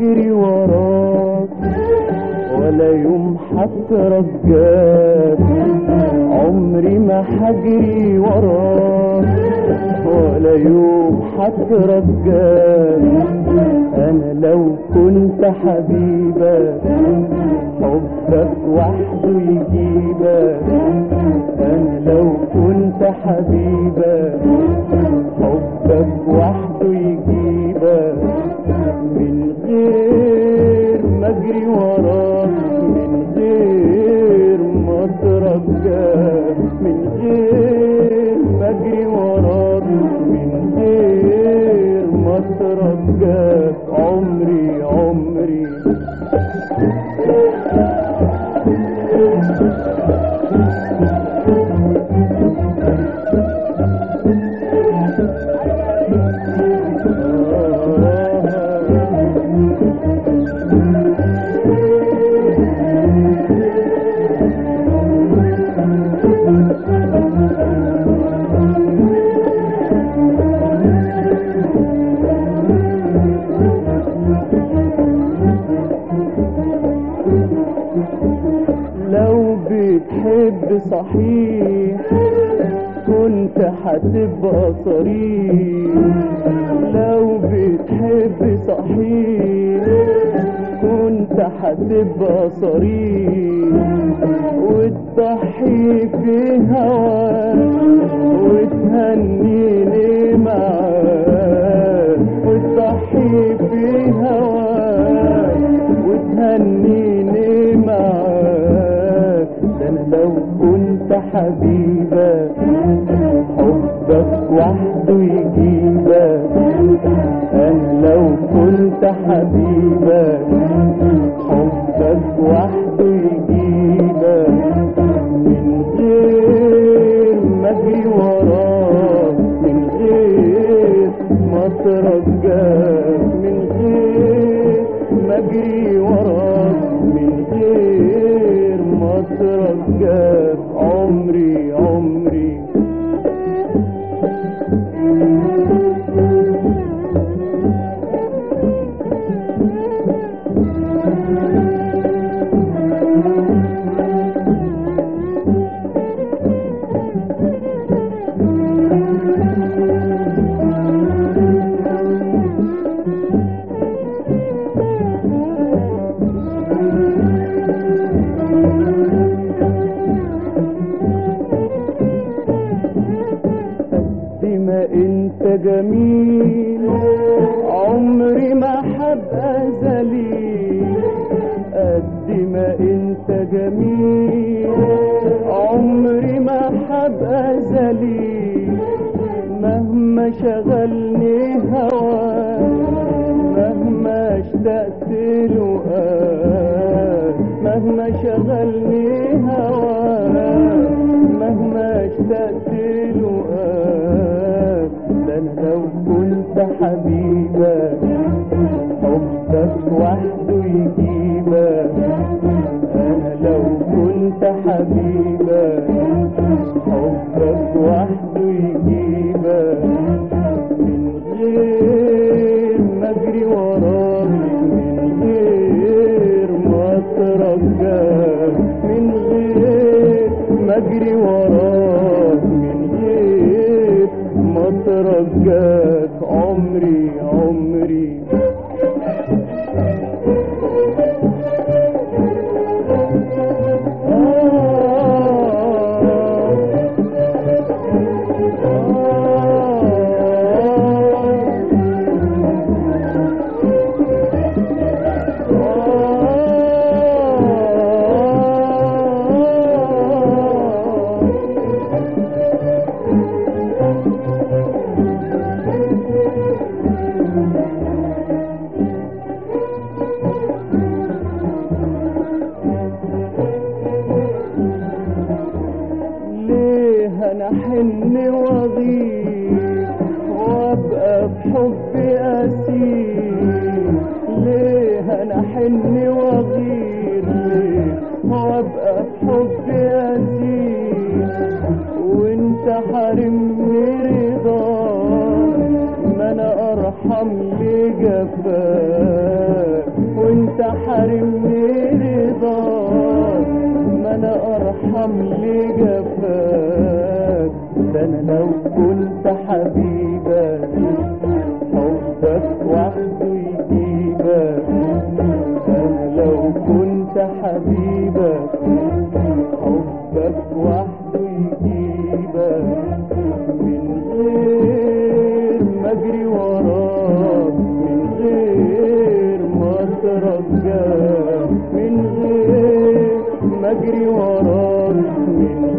هجري وراك ولا يوم هترجاك، عمري ما هجري وراك ولا يوم هترجاك. انا لو كنت حبيبك حبك وحده يجيبك، انا لو كنت حبيبك حبك وحده يجيبك، من غير ما اجري وراك، من غير ما اترجاك، من غير ما اجري وراك، من غير ما اترجاك. عمري عمري لو بتحب صحيح كنت هتبقى صريح، لو بتحب صحيح كنت هتبقى صريح، وتضحي في هواك وتهنيني معاك، وتضحي في هواك وتهنيني معاك. ده انا لو كنت حبيبك حبك وحده يجيبك، انا لو كنت حبيبك حبك وحده يجيبك، من غير ما اجري وراك، من غير ما اترجاك، من غير ما اجري وراك، من غير ما اترجاك. عمري عمري ما انت جميل عمري ما هبقى ذليل، قد ما انت جميل عمري ما هبقى ذليل، مهما شغلني هواك مهما اشتقت لقاك، مهما شغلني هواك مهما اشتقت لقاك. ده انا لو كنت حبيبك حبك وحده يجيبك، انا لو كنت حبيبك حبك وحده يجيبك، من غير ما اجري وراك، من غير ما اترجاك، من غير ما اجري وراك، من غير ما اترجاك. عمري عمري انا حن واغيب وابقى بحبي اسير، ليه انا حن واغير، ليه وابقى بحبي اسير، وانت حارمني رضاك، ما انا ارحم لجفاك، حارمني رضاك، ما انا ارحم لجفاك. ده انا لو كنت حبيبك حبك وحده يجيبك. انا لو كنت حبيبك حبك وحده يجيبك، من غير ما اجري وراك، من غير ما اترجاك، من غير ما اجري وراك، من